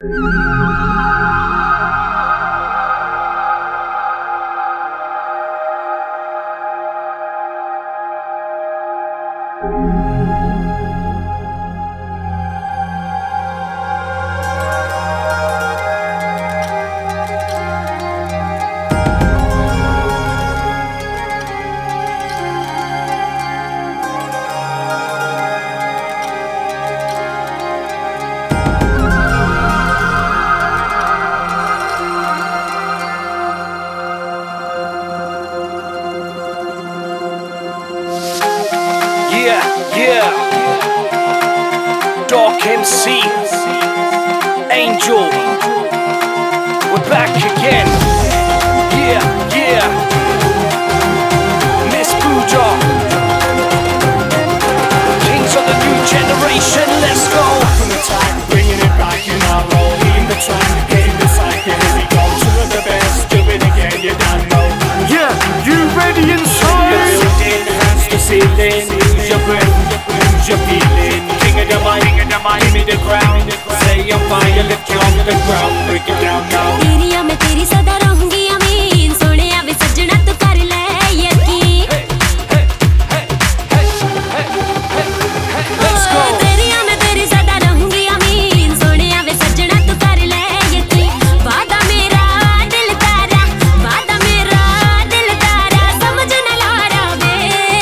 Yeah, Dark MC, Angel, we're back again. Yeah, Miss Pooja, kings of the new generation, let's go. From the time, bringing it back in our role. In the track, getting the cycle, here we go. Two of the best, do it again, you don't know. Yeah, you ready inside? The building, hands to ceiling. Use your breath, lose your feeling. King of the mic, give me the crown. Say I'm fire, lift you off the ground. Break it down now. तेरिया मैं तेरी सदा रहूंगी अमीन सोनिया वे सजना तू कर ले यकीन तेरिया मैं तेरी सदा रहूंगी अमीन सोनिया वे सजना तू कर ले यकीन वादा मेरा दिल तारा समझ न लारा वे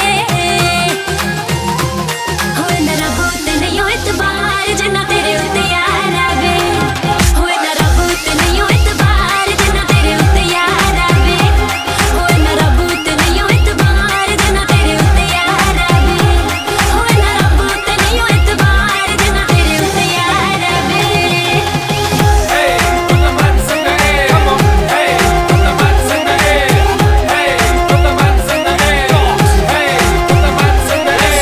होए मेरा बहुत नहीं हो इतबार जना तेरे उत्ते यार आवे होए मेरा बहुत नहीं हो इतबार जना तेरे उत्ते यार आवे होए मेरा बहुत नहीं हो इतबार जना तेरे उत्ते यार आवे होए मेरा बहुत नहीं हो इतबार जना तेरे उत्ते यार आवे Hey, put the hands in the air. Come on. Hey, put the hands in the air. Hey, put the hands in the air. Hey, put the hands in the air.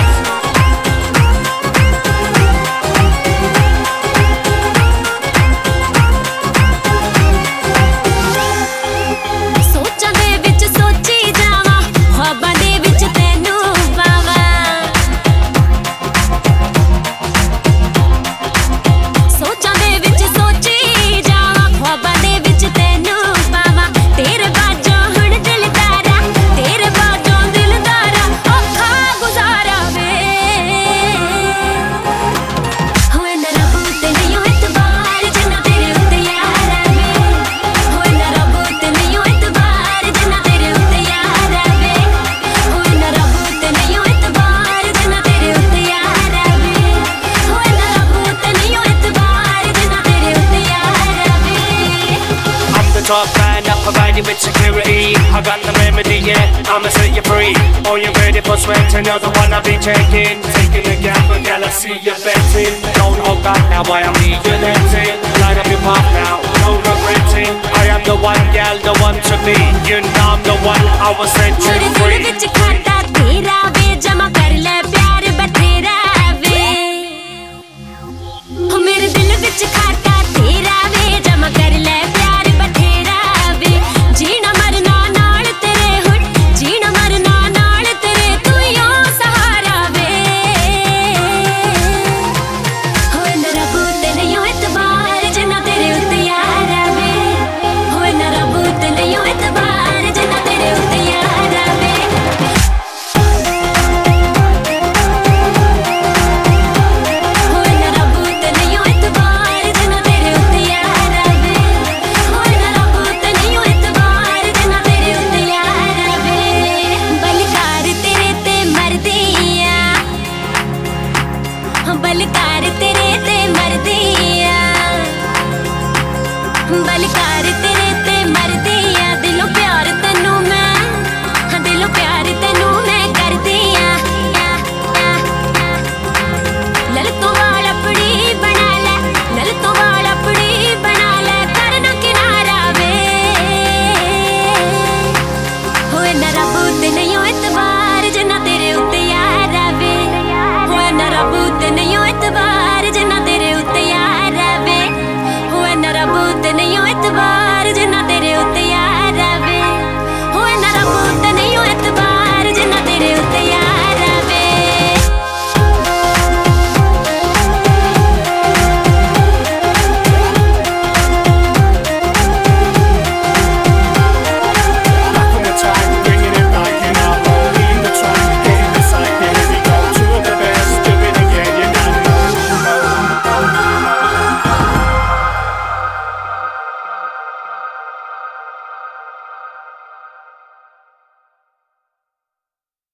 सोचां दे विच सोची जावां ख्वाबां दे विच तैनू पावां सोचां दे विच सोची जावां ख्वाबां दे विच तैनू पावां तेरे बाजों हुण दिलदारा तेरे बाजों दिलदारा औखा गुजारा वे होए मेरा बहुत नहीं हो इतबार जना तेरे उत्ते यार आवे होए मेरा बहुत नहीं हो इतबार जना तेरे उत्ते यार आवे होए मेरा बहुत नहीं हो इतबार जना तेरे उत्ते यार आवे होए मेरा बहुत नहीं हो इतबार जना तेरे उत्ते यार आवे I'm the top man, I provide you with security. I got the remedy, yeah, I'ma set you free. Oh, you ready for sweating? You're the one I'll be checking. Taking a gamble, galaxy, you're betting. Don't hold back now, I am leaving empty. Light up your path now, no regretting. I am the one, gal, the one to be. You know I'm the one, I was set you मेरे दिल free. विच खाता तेरा वे जमा कर ले प्यार बथेरा वे हो मेरे दिल विच खाता तेरा वे जमा कर ले प्यार बथेरा वे जीना मरना नाल तेरे हुण जीना मरना नाल तेरे तू ही ओ सहारा वे होए मेरा बहुत नहीं हो इतबार जना तेरे उत्ते यार आवे होए मेरा बहुत नहीं हो इतबार जना तेरे उत्ते यार आवे होए मेरा बहुत नहीं हो इतबार जना तेरे उत्ते यार आवे होए मेरा बहुत नहीं हो इतबार जना तेरे उत्ते यार आवे बलकार तेरे ते मरदी आ बलकार तेरे ते मरदी आ बलकार